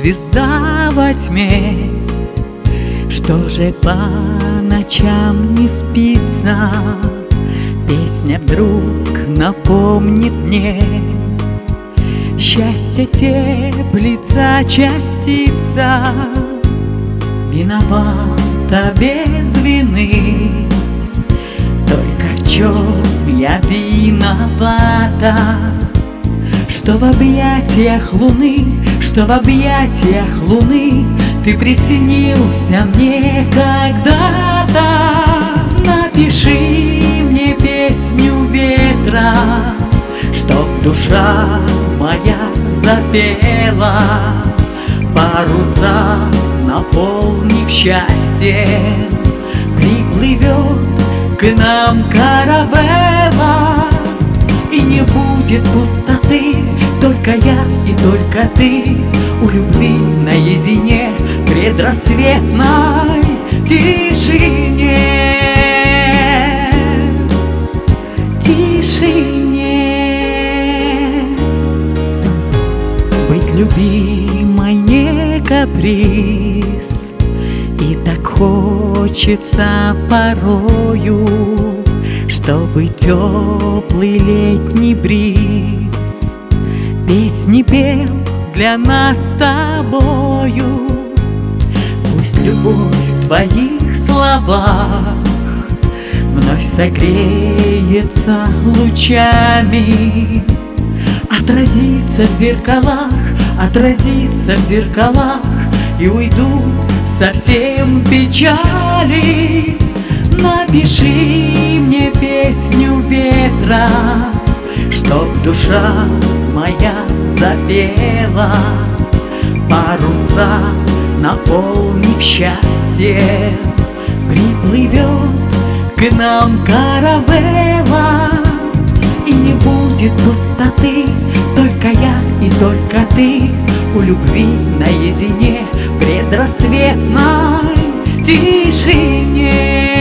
звезда во тьме. Что же по ночам не спится? Песня вдруг напомнит мне. Счастье теплится частица, виновата без вины. Только в чем я виновата? Что в объятиях луны, что в объятиях луны ты приснился мне когда-то. Напиши мне песню ветра, чтоб душа моя запела. Паруса, наполнив счастьем, приплывет к нам каравелла. И не будет пустоты, только я и только ты у любви наедине в предрассветной тишине. Быть любимой не каприз, и так хочется порою, чтобы теплый летний бриз песни пел для нас с тобою. Пусть любовь в твоих словах вновь согреется лучами, отразится в зеркалах, отразится в зеркалах, и уйдут совсем печали. Напиши мне песню ветра, чтоб душа моя запела. Паруса, наполнив счастье, приплывет к нам каравелла. И не будет пустоты, только я и только ты у любви наедине в предрассветной тишине.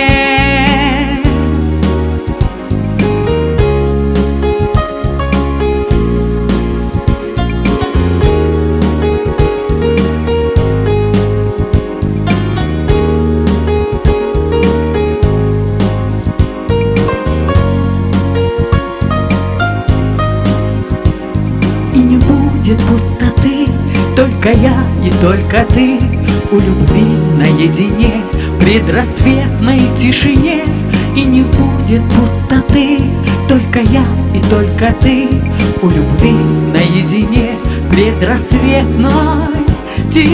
И не будет пустоты, только я и только ты у любви наедине в предрассветной тишине. И не будет пустоты, только я и только ты у любви наедине в предрассветной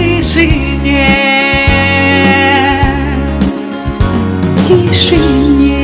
тишине. Тишине.